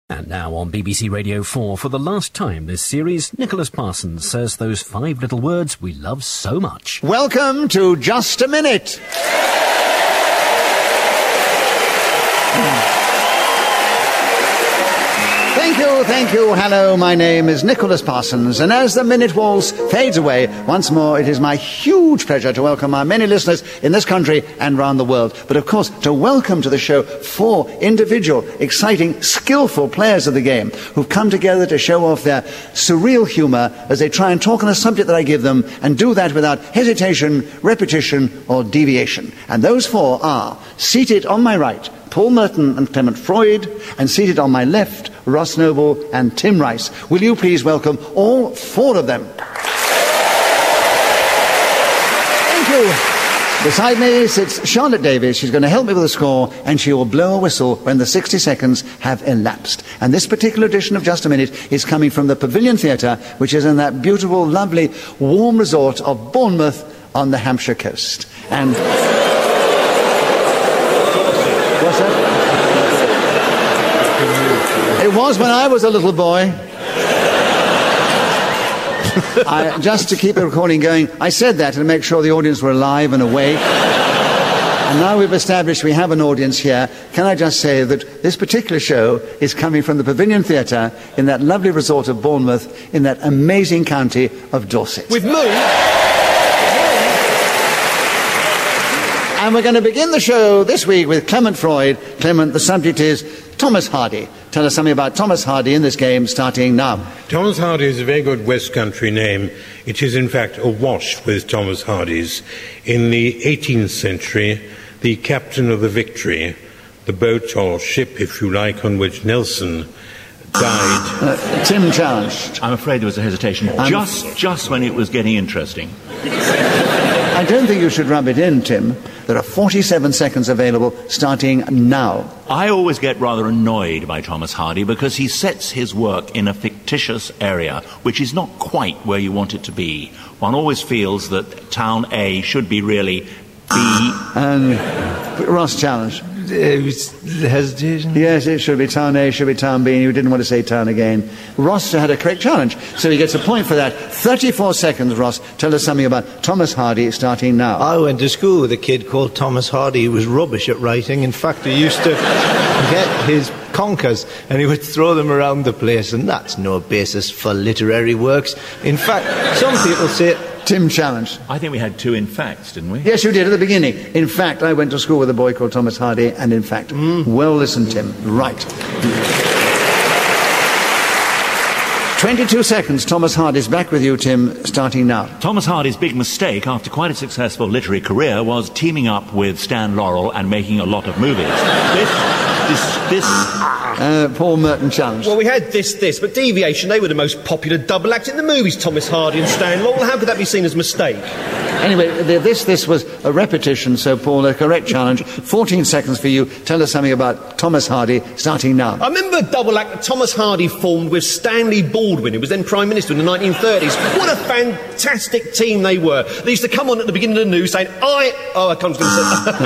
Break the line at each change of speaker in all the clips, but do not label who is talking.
And now on BBC Radio 4, for the last time this series, Nicholas Parsons says those 5 little words we love so much.
Welcome to Just a Minute. Thank you. Hello, my name is Nicholas Parsons, and as the minute waltz fades away, once more it is my huge pleasure to welcome our many listeners in this country and round the world. But of course, to welcome to the show 4 individual, exciting, skillful players of the game who've come together to show off their surreal humour as they try and talk on a subject that I give them, and do that without hesitation, repetition or deviation. And those 4 are, seated on my right, Paul Merton and Clement Freud, and seated on my left, Ross Noble and Tim Rice. Will you please welcome all 4 of them? Thank you. Beside me sits Charlotte Davies. She's going to help me with the score, and she will blow a whistle when the 60 seconds have elapsed. And this particular edition of Just a Minute is coming from the Pavilion Theatre, which is in that beautiful, lovely, warm resort of Bournemouth on the Hampshire coast. And... what's that? It was when I was a little boy. Just to keep the recording going, I said that to make sure the audience were alive and awake. And now we've established we have an audience here, can I just say that this particular show is coming from the Pavilion Theatre in that lovely resort of Bournemouth in that amazing county of Dorset.
With Moon.
And we're going to begin the show this week with Clement Freud. Clement, the subject is Thomas Hardy. Tell us something about Thomas Hardy in this game, starting now.
Thomas Hardy is a very good West Country name. It is, in fact, awash with Thomas Hardys. In the 18th century, the captain of the Victory, the boat or ship, if you like, on which Nelson died.
Tim challenged.
I'm afraid there was a hesitation. Just when it was getting interesting.
I don't think you should rub it in, Tim. There are 47 seconds available, starting now.
I always get rather annoyed by Thomas Hardy because he sets his work in a fictitious area, which is not quite where you want it to be. One always feels that town A should be really B.
And Ross challenged.
It was hesitation?
Yes, it should be town A, should be town B, and you didn't want to say town again. Ross had a correct challenge, so he gets a point for that. 34 seconds, Ross. Tell us something about Thomas Hardy, starting now.
I went to school with a kid called Thomas Hardy. He was rubbish at writing. In fact, he used to get his conkers and he would throw them around the place, and that's no basis for literary works. In fact, some people say...
Tim challenged.
I think we had 2 in facts, didn't we?
Yes, you did at the beginning. In fact, I went to school with a boy called Thomas Hardy, and in fact, well listened, Tim. Right. 22 seconds. Thomas Hardy's back with you, Tim, starting now.
Thomas Hardy's big mistake after quite a successful literary career was teaming up with Stan Laurel and making a lot of movies.
Paul Merton challenged.
Well, we had this, but Deviation, they were the most popular double act in the movies, Thomas Hardy and Stan Laurel. How could that be seen as a mistake?
Anyway, this was a repetition, so Paul, a correct challenge. 14 seconds for you. Tell us something about Thomas Hardy, starting now.
I remember a double act that Thomas Hardy formed with Stanley Baldwin, who was then Prime Minister in the 1930s. What a fantastic team they were. They used to come on at the beginning of the news saying, I can't say...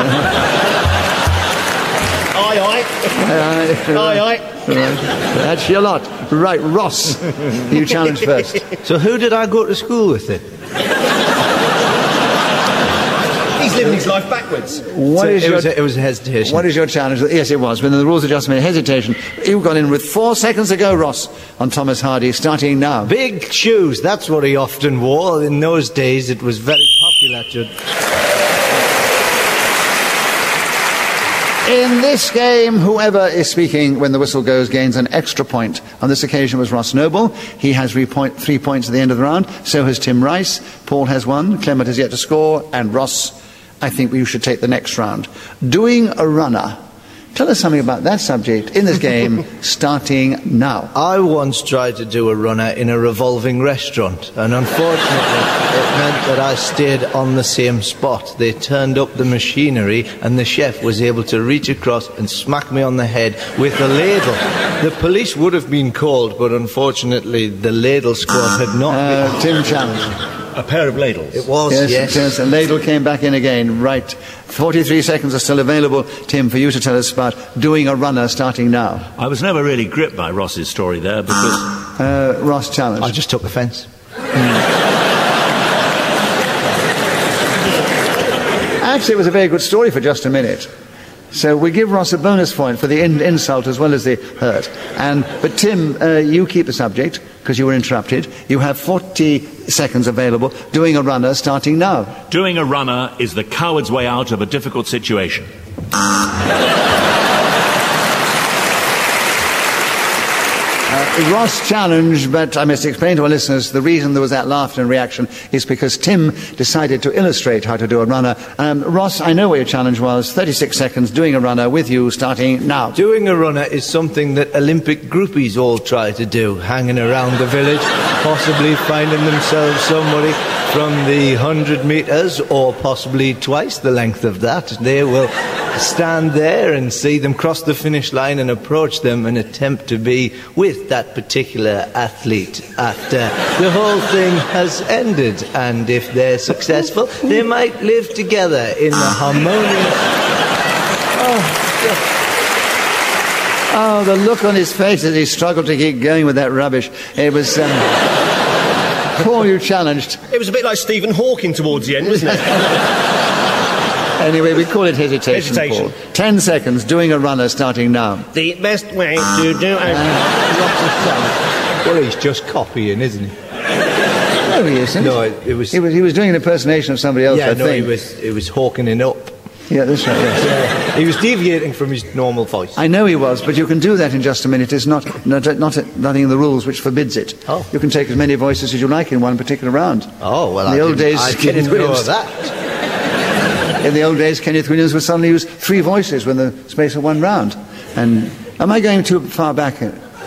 Aye.
That's your lot. Right, Ross, you challenge first.
So who did I go to school with then? He's living his life backwards. It was a hesitation.
What is your challenge? Yes, it was. When the rules adjustment, hesitation. You got in with 4 seconds to go, Ross, on Thomas Hardy, starting now.
Big shoes, that's what he often wore. In those days, it was very popular to...
In this game, whoever is speaking when the whistle goes gains an extra point. On this occasion was Ross Noble. He has 3 points at the end of the round. So has Tim Rice. Paul has 1. Clement has yet to score. And Ross, I think you should take the next round. Doing a runner. Tell us something about that subject in this game, starting now.
I once tried to do a runner in a revolving restaurant, and unfortunately it meant that I stayed on the same spot. They turned up the machinery, and the chef was able to reach across and smack me on the head with a ladle. The police would have been called, but unfortunately the ladle squad had not been...
Tim challenge.
a pair of ladles.
It was,
Yes, it is. And ladle came back in again. Right. 43 seconds are still available, Tim, for you to tell us about doing a runner starting now.
I was never really gripped by Ross's story there because...
Ross, challenge.
I just took offence.
Actually, it was a very good story for just a minute. So we give Ross a bonus point for the insult as well as the hurt. But Tim, you keep the subject because you were interrupted. You have 40 seconds available. Doing a runner starting now.
Doing a runner is the coward's way out of a difficult situation.
Ross challenged, but I must explain to our listeners the reason there was that laughter and reaction is because Tim decided to illustrate how to do a runner. Ross, I know what your challenge was. 36 seconds, doing a runner with you, starting now.
Doing a runner is something that Olympic groupies all try to do, hanging around the village, possibly finding themselves somebody from the 100 metres or possibly twice the length of that. They will stand there and see them cross the finish line and approach them and attempt to be with that particular athlete after the whole thing has ended. And if they're successful, they might live together in a harmonious...
Oh, the look on his face as he struggled to keep going with that rubbish. It was... Paul, you challenged.
It was a bit like Stephen Hawking towards the end, wasn't it?
Anyway, we call it hesitation, Paul. 10 seconds, doing a runner starting now.
The best way to do it.
Well, he's just copying, isn't he?
No, he isn't.
No, it was...
He was doing an impersonation of somebody else,
Yeah,
I
no,
think.
it was hawking it up.
Yeah, that's right, yes.
He was deviating from his normal voice.
I know he was, but you can do that in just a minute. It's nothing in the rules which forbids it.
Oh.
You can take as many voices as you like in one particular round.
Oh, well,
in the old days,
I
Kenneth
didn't know
Williams.
that.
In the old days, Kenneth Williams would suddenly use 3 voices within the space of one round. And am I going too far back?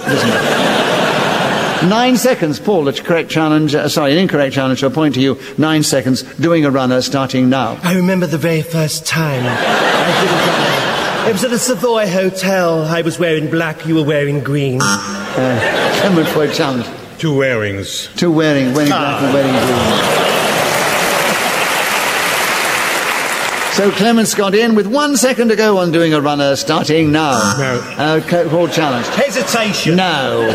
9 seconds, Paul. An incorrect challenge to a point to you. 9 seconds. Doing a runner starting now.
I remember the very first time I did a runner. It was at the Savoy Hotel. I was wearing black, you were wearing green.
Clement for a challenge.
2 wearings.
2 wearing black and wearing green. So Clement's got in with 1 second to go on doing a runner, starting now.
No.
Paul challenged.
Hesitation.
No.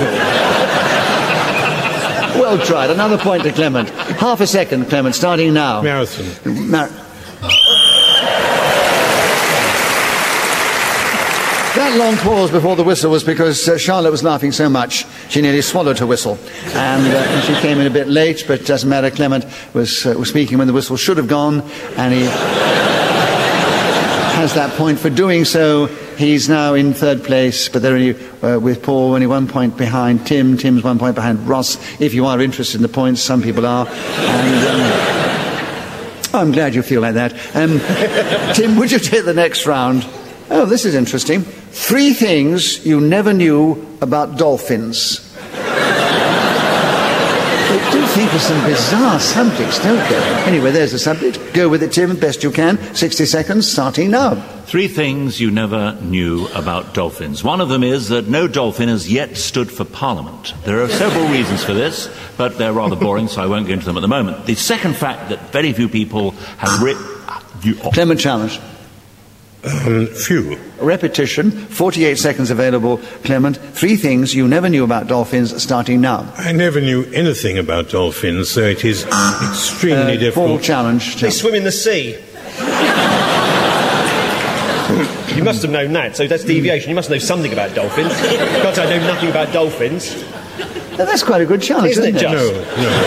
Well tried. Another point to Clement. Half a second, Clement, starting now.
Marathon.
That long pause before the whistle was because Charlotte was laughing so much she nearly swallowed her whistle. And she came in a bit late, but it doesn't matter. Clement was speaking when the whistle should have gone, and he has that point for doing so. He's now in 3rd place, but they're only, with Paul, only 1 point behind Tim. Tim's 1 point behind Ross. If you are interested in the points, some people are. And, I'm glad you feel like that. Tim, would you take the next round? Oh, this is interesting. 3 things you never knew about dolphins. They do think of some bizarre subjects, don't they? Anyway, there's the subject. Go with it, Tim, best you can. 60 seconds, starting now.
3 things you never knew about dolphins. One of them is that no dolphin has yet stood for Parliament. There are several reasons for this, but they're rather boring, so I won't go into them at the moment. The second fact that very few people have
Clement challenge.
Few.
Repetition, 48 seconds available, Clement. 3 things you never knew about dolphins, starting now.
I never knew anything about dolphins, so it is extremely
Paul
difficult.
challenge.
They swim in the sea. You must have known that, so that's deviation. You must know something about dolphins. God, I know nothing about dolphins.
That's quite a good challenge,
Isn't it,
isn't it?
Just?
No.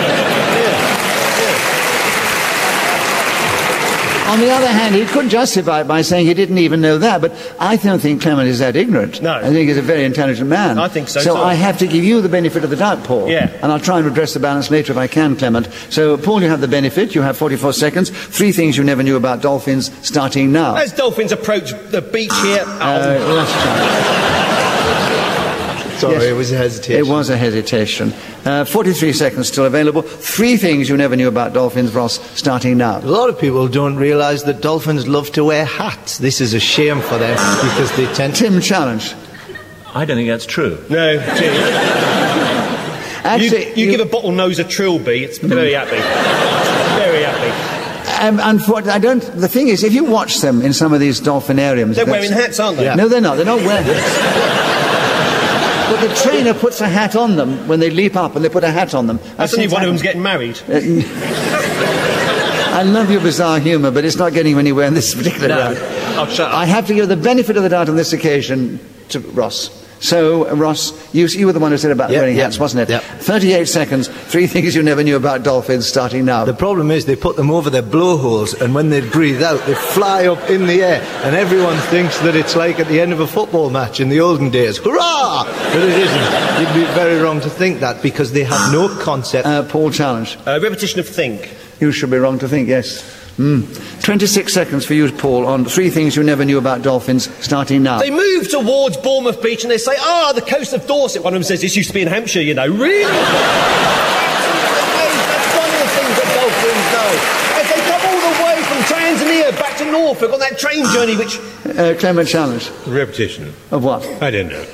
On the other hand, he could justify it by saying he didn't even know that, but I don't think Clement is that ignorant.
No.
I think he's a very intelligent man.
I think so,
So
too.
I have to give you the benefit of the doubt, Paul.
Yeah.
And I'll try and redress the balance later if I can, Clement. So, Paul, you have the benefit. You have 44 seconds. 3 things you never knew about dolphins, starting now.
As dolphins approach the beach here...
Last chance.
Sorry,
Yes.
it was a hesitation.
It was a hesitation. 43 seconds still available. 3 things you never knew about dolphins, Ross, starting now.
A lot of people don't realise that dolphins love to wear hats. This is a shame for them because they tend to...
Tim challenge.
I don't think that's true.
No, gee.
Actually,
you give a bottlenose a trilby, it's very happy. Very happy.
Unfortunately, the thing is, if you watch them in some of these dolphinariums...
They're wearing hats, aren't they?
Yeah. No, they're not. They're not wearing hats. But the trainer puts a hat on them when they leap up, and they put a hat on them.
That's only one of them's getting married.
I love your bizarre humour, but it's not getting you anywhere in this particular round.
Oh, shut up.
I have to give the benefit of the doubt on this occasion to Ross. So, Ross, you were the one who said about wearing hats, wasn't it?
Yep.
38 seconds, 3 things you never knew about dolphins, starting now.
The problem is they put them over their blowholes, and when they breathe out, they fly up in the air, and everyone thinks that it's like at the end of a football match in the olden days. Hurrah! But it isn't. You'd be very wrong to think that, because they have no concept.
Paul, challenge.
Repetition of think.
You should be wrong to think, yes. 26 seconds for you, Paul, on 3 things you never knew about dolphins, starting now.
They move towards Bournemouth Beach and they say, the coast of Dorset. One of them says, this used to be in Hampshire, you know. Really? That's one of the things that dolphins know. As they come all the way from Tanzania back to Norfolk on that train journey, which...
Clement, challenge.
Repetition.
Of what?
I don't know.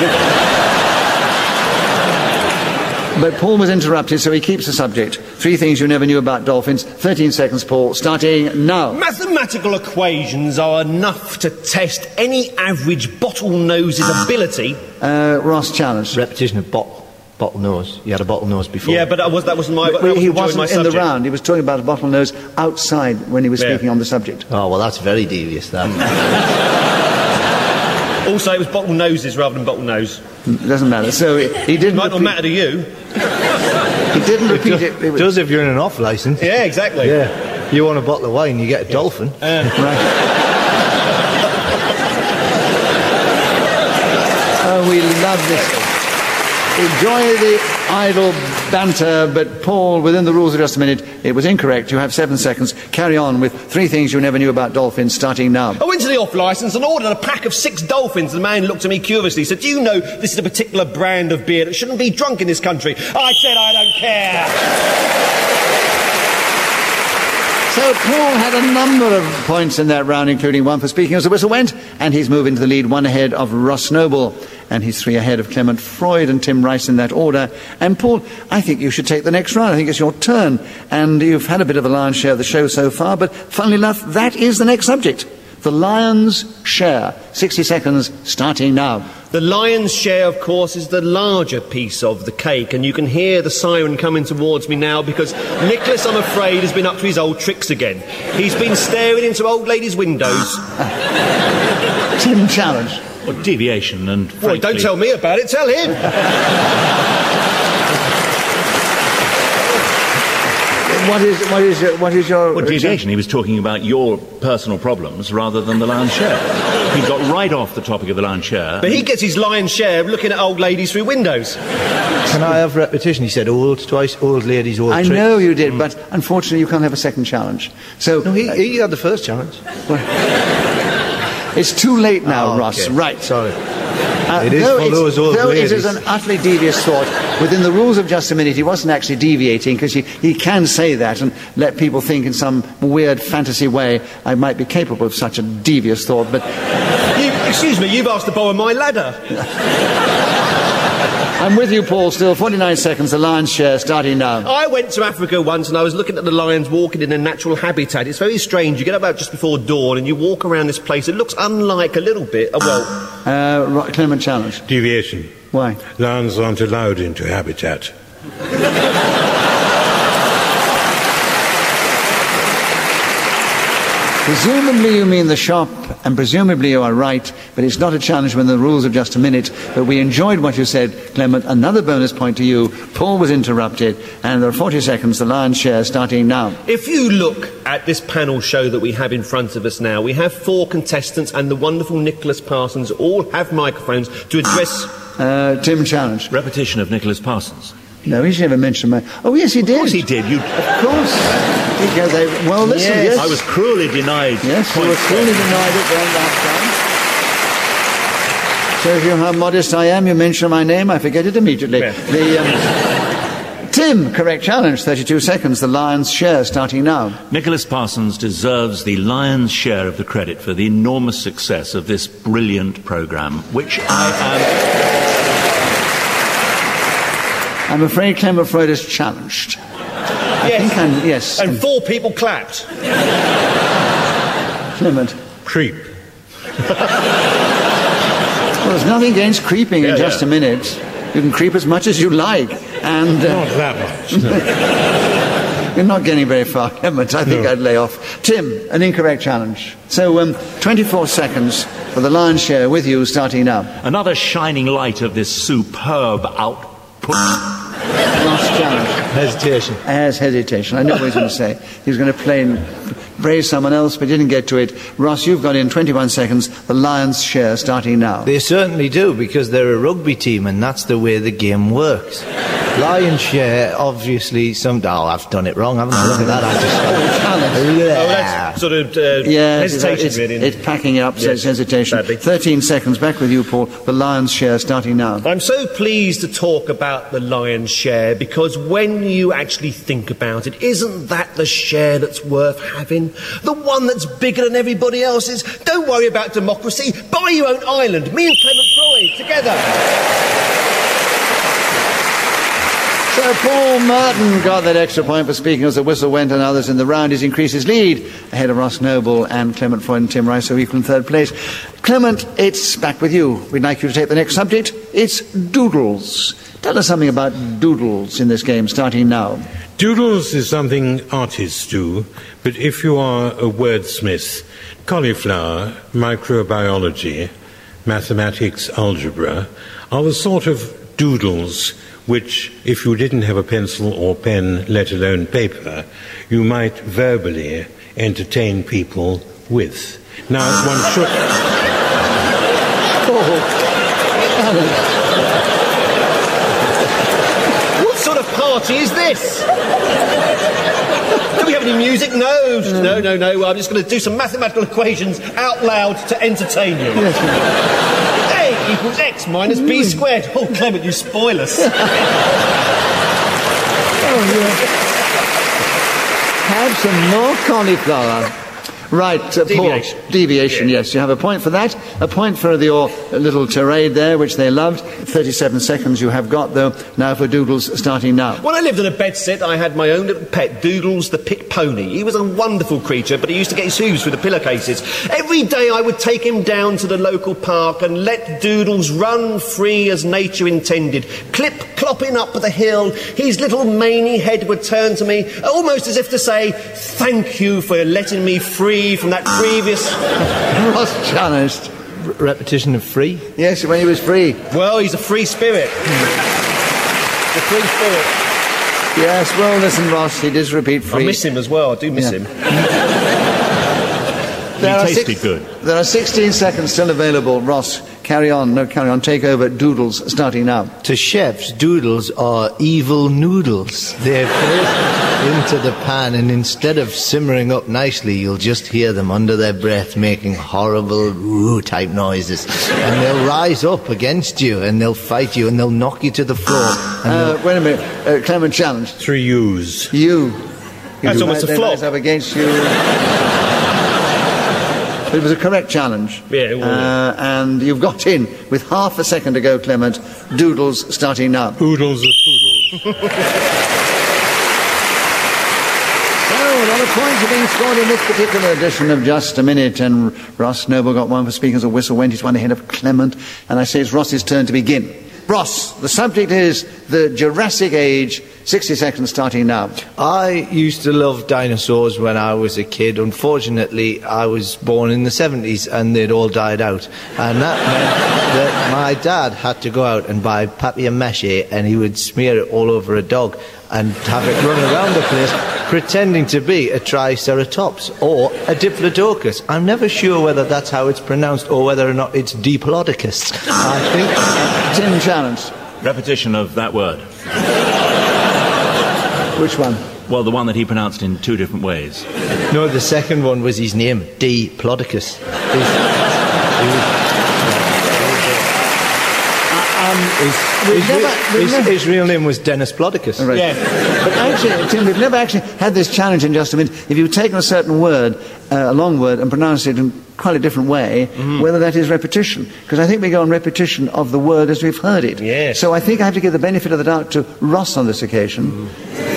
But Paul was interrupted, so he keeps the subject. 3 things you never knew about dolphins. 13 seconds, Paul, starting now.
Mathematical equations are enough to test any average bottleноse's ability.
Ross, challenge.
Repetition of bottlenose. You had a bottlenose before.
Yeah, but that wasn't my...
He wasn't in the round. He was talking about a bottlenose outside when he was speaking on the subject.
Oh, well, that's very devious, that.
Also, it was bottlenoses rather than bottlenose.
It doesn't matter. So he didn't...
Might not matter to you.
He didn't repeat it.
It does if you're in an off licence.
Yeah, exactly.
Yeah. You want a bottle of wine, you get a dolphin.
Right. Oh, we love this. Enjoy the idle banter, but Paul, within the rules of just a minute, it was incorrect. You have 7 seconds. Carry on with 3 things you never knew about dolphins, starting now.
I went to the off-licence and ordered a pack of 6 dolphins. The man looked at me curiously and said, do you know this is a particular brand of beer that shouldn't be drunk in this country? I said, I don't care.
So Paul had a number of points in that round, including 1 for speaking as the whistle went, and he's moving to the lead, 1 ahead of Ross Noble, and he's 3 ahead of Clement Freud and Tim Rice in that order. And Paul, I think you should take the next round. I think it's your turn, and you've had a bit of a lion's share of the show so far, but funnily enough, that is the next subject. The lion's share. 60 seconds, starting now.
The lion's share, of course, is the larger piece of the cake, and you can hear the siren coming towards me now because Nicholas, I'm afraid, has been up to his old tricks again. He's been staring into old ladies' windows.
Tim, challenge.
Well, deviation and frankly...
Well, don't tell me about it, tell him.
What is your...
Well, deviation, he was talking about your personal problems rather than the lion's share. He got right off the topic of the lion's share.
But he gets his lion's share of looking at old ladies through windows.
Can I have repetition? He said old twice, old ladies, old tricks.
I know you did, but unfortunately you can't have a second challenge. So
No, he had the first challenge.
It's too late now,
okay.
Ross. Right.
Sorry. It is for those old
though
ladies.
it is an utterly devious thought, within the rules of just a minute, he wasn't actually deviating, because he can say that and let people think in some weird fantasy way I might be capable of such a devious thought, but...
Excuse me, you've asked to borrow my ladder.
I'm with you, Paul, still. 49 seconds, the lion's share, starting now.
I went to Africa once and I was looking at the lions walking in their natural habitat. It's very strange. You get up about just before dawn and you walk around this place. It looks unlike a little bit...
Clement, challenge.
Deviation.
Why?
Lions aren't allowed into habitat.
Presumably you mean the shop, and presumably you are right, but it's not a challenge when the rules of just a minute. But we enjoyed what you said, Clement. Another bonus point to you. Paul was interrupted, and there are 40 seconds, the lion's share, starting now.
If you look at this panel show that we have in front of us now, we have 4 contestants and the wonderful Nicholas Parsons all have microphones to address...
Tim, challenge.
Repetition of Nicholas Parsons.
No, he never mentioned my... Oh, yes, he did.
Of course he did.
Of course. Well, listen, yes.
I was cruelly denied.
Yes, you were cruelly denied it then last time. Shows you how modest I am. You mention my name, I forget it immediately.
Yeah.
Tim, correct challenge, 32 seconds, the lion's share, starting now.
Nicholas Parsons deserves the lion's share of the credit for the enormous success of this brilliant programme, which I am...
I'm afraid Clement Freud is challenged.
Yes. And 4 people clapped.
Clement.
Creep.
Well, there's nothing against creeping in just a minute. You can creep as much as you like. And
not that much. No.
You're not getting very far, Clement. I think I'd lay off. Tim, an incorrect challenge. So, 24 seconds for the lion's share with you, starting now.
Another shining light of this superb output.
Last challenge.
Hesitation.
As hesitation. I know what he was going to say. He was going to praise someone else, but didn't get to it. Ross, you've got in 21 seconds the lion's share, starting now.
They certainly do, because they're a rugby team, and that's the way the game works. Lion's share, obviously, I've done it wrong, haven't I? Look at that,
That's sort of hesitation, really.
It's packing up, so
Yes,
it's hesitation.
badly.
13 seconds, back with you, Paul. The lion's share, starting now.
I'm so pleased to talk about the lion's share, because when you actually think about it, isn't that the share that's worth having? The one that's bigger than everybody else's? Don't worry about democracy. Buy your own island. Me and Clement Freud, together.
So Paul Merton got that extra point for speaking as the whistle went, and others in the round. He's increased his lead ahead of Ross Noble and Clement Freud and Tim Rice, so equal in third place. Clement, it's back with you. We'd like you to take the next subject. It's doodles. Tell us something about doodles in this game, starting now.
Doodles is something artists do, but if you are a wordsmith, cauliflower, microbiology, mathematics, algebra are the sort of doodles which, if you didn't have a pencil or pen, let alone paper, you might verbally entertain people with. Now, one should...
What sort of party is this? Do we have any music? No. I'm just going to do some mathematical equations out loud to entertain you.
Yes,
A equals X minus B squared. Oh, Clement, you spoil us.
Have some more cauliflower. Right,
Deviation.
Paul. Deviation, yes. You have a point for that. A point for your little tirade there, which they loved. 37 seconds you have got, though. Now for Doodles, starting now.
When I lived in a bedsit, I had my own little pet, Doodles the pit pony. He was a wonderful creature, but he used to get his hooves through the pillowcases. Every day I would take him down to the local park and let Doodles run free as nature intended. Clip-clopping up the hill, his little maney head would turn to me, almost as if to say, "Thank you for letting me free from that previous..."
Ross challenged.
Repetition of free?
Yes, when he was free.
Well, he's a free spirit. The free spirit.
Yes, well, listen, Ross, he does repeat free.
I miss him as well. I do miss him.
He tasted good.
There are 16 seconds still available. Ross, carry on. No, carry on. Take over. Doodles, starting now.
To chefs, doodles are evil noodles. They're placed into the pan, and instead of simmering up nicely, you'll just hear them under their breath making horrible type noises. And they'll rise up against you, and they'll fight you, and they'll knock you to the floor.
Wait a minute. Clement challenge.
3 U's.
You.
That's almost a
They
flop.
rise up against you. It was a correct challenge.
Yeah, it was.
And you've got in with half a second to go, Clement. Doodles, starting now.
Poodles are poodles.
So, a lot of points are being scored in this particular edition of Just a Minute, and Ross Noble got one for speaking as a whistle went. He's one ahead of Clement, and I say it's Ross's turn to begin. Ross, the subject is the Jurassic Age. 60 seconds starting now.
I used to love dinosaurs when I was a kid. Unfortunately, I was born in the 70s and they'd all died out. And that meant that my dad had to go out and buy papier-mâché, and he would smear it all over a dog and have it run around the place pretending to be a Triceratops or a Diplodocus. I'm never sure whether that's how it's pronounced or whether or not it's Diplodocus. I think...
Tim challenge.
Repetition of that word.
Which one?
Well, the one that he pronounced in 2 different ways.
No, the second one was his name, Diplodocus. His real name was Dennis Blodicus.
Right.
Yeah.
But actually, Tim, we've never actually had this challenge in Just a Minute. If you've taken a certain word, a long word, and pronounced it in quite a different way, whether that is repetition. Because I think we go on repetition of the word as we've heard it.
Yes.
So I think I have to give the benefit of the doubt to Ross on this occasion.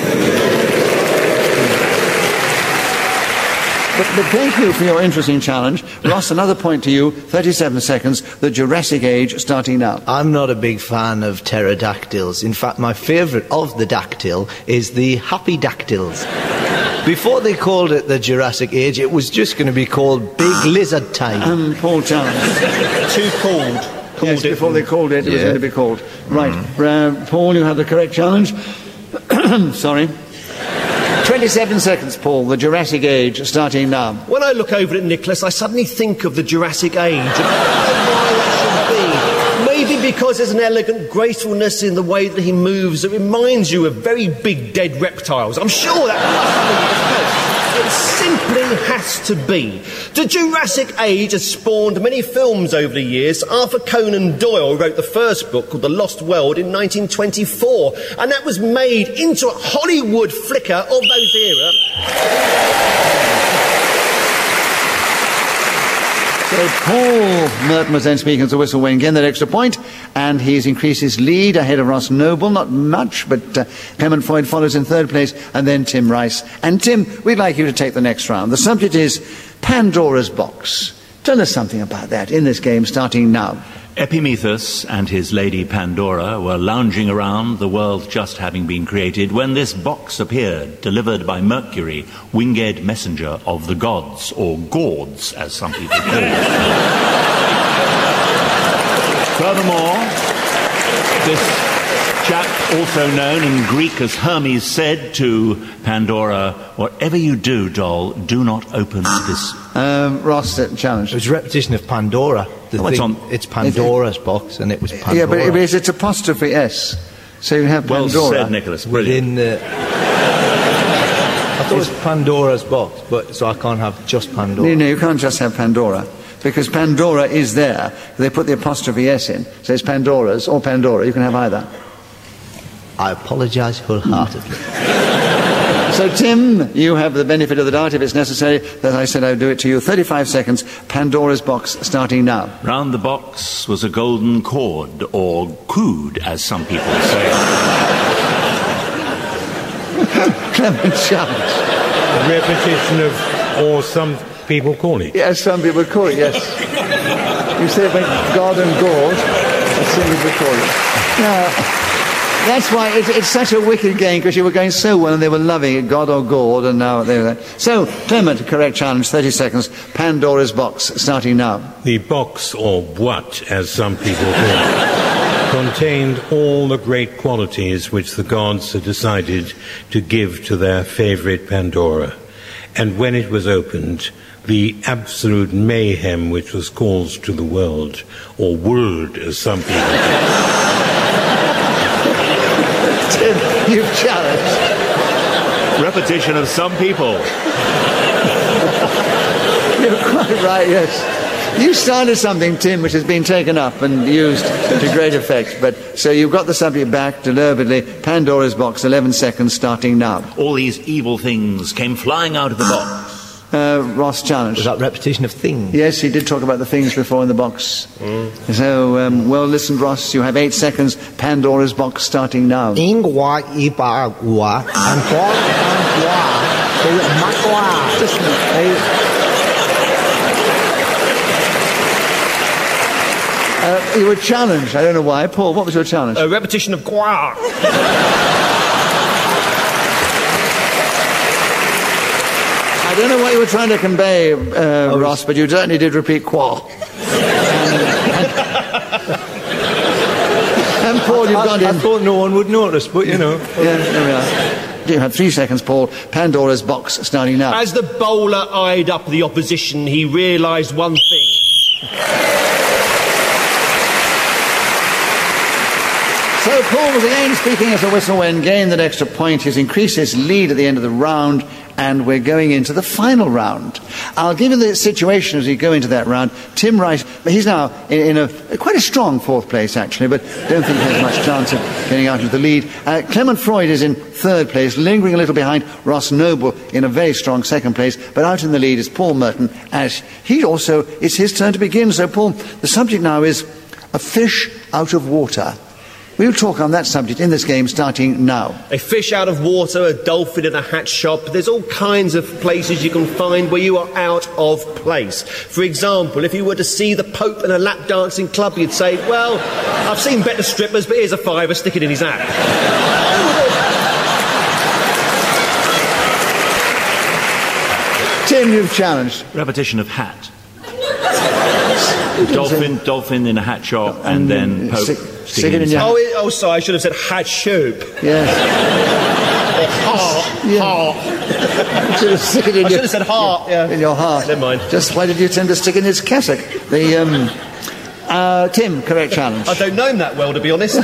But thank you for your interesting challenge. Ross, another point to you, 37 seconds, the Jurassic Age starting now.
I'm not a big fan of pterodactyls. In fact, my favourite of the dactyl is the Happy Dactyls. Before they called it the Jurassic Age, it was just going to be called Big Lizard Time.
Paul Challenge.
Too cold.
Yes,
it.
before they called it, it was going to be called. Right. Paul, you have the correct challenge. Sorry. 27 seconds, Paul, the Jurassic Age starting now.
When I look over at Nicholas, I suddenly think of the Jurassic Age. And I don't know why that should be. Maybe because there's an elegant gracefulness in the way that he moves that reminds you of very big dead reptiles. I'm sure that must be the case. It simply has to be. The Jurassic Age has spawned many films over the years. Arthur Conan Doyle wrote the first book called The Lost World in 1924, and that was made into a Hollywood flicker of those era.
So Paul Merton was then speaking as a whistle wing, getting that extra point, and he's increased his lead ahead of Ross Noble, not much, but Clement Floyd follows in third place, and then Tim Rice. And Tim, we'd like you to take the next round. The subject is Pandora's Box. Tell us something about that in this game starting now.
Epimetheus and his lady Pandora were lounging around, the world just having been created, when this box appeared, delivered by Mercury, winged messenger of the gods, or Gauds, as some people call it. Furthermore, this chap, also known in Greek as Hermes, said to Pandora, "Whatever you do, doll, do not open this."
Ross, challenge.
It was a repetition of Pandora. It's Pandora's box, and it was Pandora.
Yeah, but it's apostrophe S. So you have Pandora.
Well said, Nicholas. Brilliant.
I thought it was Pandora's box, but so I can't have just Pandora.
No, you can't just have Pandora. Because Pandora is there. They put the apostrophe S in. So it's Pandora's or Pandora. You can have either.
I apologise wholeheartedly.
So, Tim, you have the benefit of the doubt if it's necessary. As I said, I would do it to you. 35 seconds. Pandora's box starting now.
Round the box was a golden cord, or cood, as some people say.
Clement Challenge.
A repetition of, or some people call it.
Yes, some people call it, yes. You say when God and God, as some people call it. Now, that's why it's such a wicked game, because you were going so well and they were loving it, God or God, and now they were there. So, Clement, correct challenge, 30 seconds. Pandora's box, starting now.
The box, or what, as some people call it, contained all the great qualities which the gods had decided to give to their favourite Pandora. And when it was opened, the absolute mayhem which was caused to the world, or world, as some people call it.
Tim, you've challenged.
Repetition of some people.
You're quite right, yes. You started something, Tim, which has been taken up and used to great effect. But so you've got the subject back deliberately. Pandora's box, 11 seconds, starting now.
All these evil things came flying out of the box.
Ross challenge.
Was that repetition of things?
Yes, he did talk about the things before in the box. So, well listened, Ross. You have 8 seconds. Pandora's box starting now. You were challenged. I don't know why. Paul, what was your challenge?
A repetition of Gua.
I don't know what you were trying to convey, Ross, but you certainly did repeat qua. And Paul, you've gone in.
I thought no one would notice, but you know.
Yeah, there we are. You have 3 seconds, Paul. Pandora's box starting now.
As the bowler eyed up the opposition, he realised one thing.
So Paul was again speaking as a whistle when gained that extra point. He's increased his lead at the end of the round, and we're going into the final round. I'll give you the situation as we go into that round. Tim Rice, he's now in quite a strong fourth place, actually, but don't think he has much chance of getting out of the lead. Clement Freud is in third place, lingering a little behind Ross Noble in a very strong second place, but out in the lead is Paul Merton, as he also, it's his turn to begin. So, Paul, the subject now is a fish out of water. We'll talk on that subject in this game starting now.
A fish out of water, a dolphin in a hat shop. There's all kinds of places you can find where you are out of place. For example, if you were to see the Pope in a lap dancing club, you'd say, well, I've seen better strippers, but here's a fiver, stick it in his hat.
Tim, you've challenged.
Repetition of hat. Dolphin in a hat shop, and then Pope sticking in his hat.
Oh, sorry, I should have said hat shoop.
Yes.
Heart.
I should have
said heart, yeah.
In your heart.
Never mind.
Just why did you tend to stick in his cassock? Tim, correct challenge.
I don't know him that well, to be honest.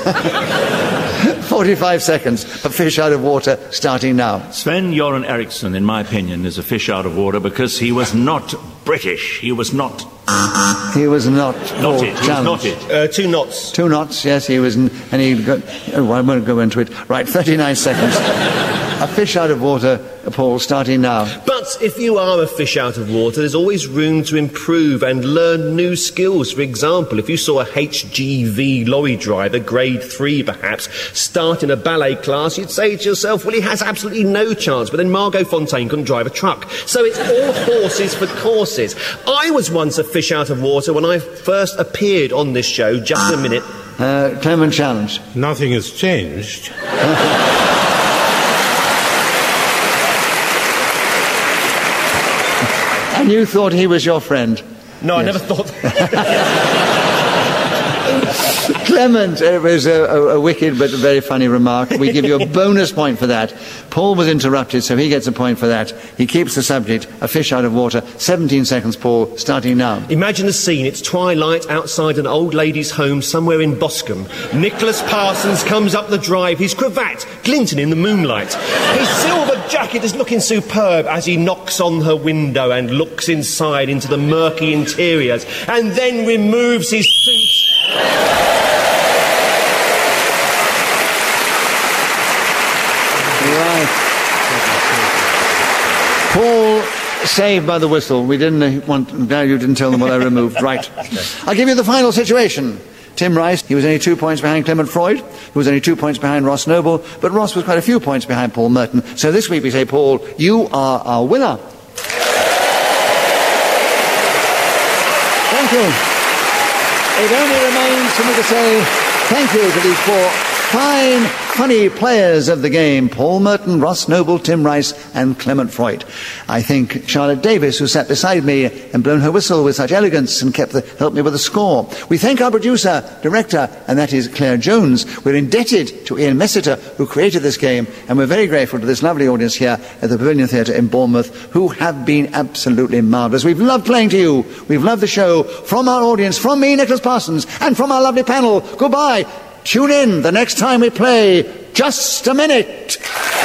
45 seconds. A fish out of water starting now.
Sven-Göran Eriksson, in my opinion, is a fish out of water because he was not British. He was not.
He was not.
Not it. He was not it.
2 knots.
2 knots, yes, he was. And he got. Oh, I won't go into it. Right, 39 seconds. A fish out of water, Paul, starting now.
But if you are a fish out of water, there's always room to improve and learn new skills. For example, if you saw a HGV lorry driver, grade 3 perhaps, start in a ballet class, you'd say to yourself, well, he has absolutely no chance. But then Margot Fontaine couldn't drive a truck. So it's all horses for courses. I was once a fish out of water when I first appeared on this show. Just a minute.
Clement challenge.
Nothing has changed.
And you thought he was your friend?
No,
yes.
I never thought
Clement, it was a wicked but very funny remark. We give you a bonus point for that. Paul was interrupted, so he gets a point for that. He keeps the subject, a fish out of water. 17 seconds, Paul, starting now.
Imagine the scene. It's twilight outside an old lady's home somewhere in Boscombe. Nicholas Parsons comes up the drive, his cravat glinting in the moonlight. His silver jacket is looking superb as he knocks on her window and looks inside into the murky interiors, and then removes his suit.
Right. Paul, saved by the whistle. We didn't want. Glad you didn't tell them what I removed. Right. I'll give you the final situation. Tim Rice, he was only 2 points behind Clement Freud, who was only 2 points behind Ross Noble, but Ross was quite a few points behind Paul Merton. So this week we say, Paul, you are our winner. Thank you. It only remains for me to say thank you to these 4 fine, funny players of the game, Paul Merton, Ross Noble, Tim Rice and Clement Freud. I think Charlotte Davis, who sat beside me and blown her whistle with such elegance and helped me with the score. We thank our producer, director, and that is Claire Jones. We're indebted to Ian Messiter, who created this game, and we're very grateful to this lovely audience here at the Pavilion Theatre in Bournemouth, who have been absolutely marvellous. We've loved playing to you. We've loved the show. From our audience, from me, Nicholas Parsons, and from our lovely panel, goodbye. Tune in the next time we play Just a Minute.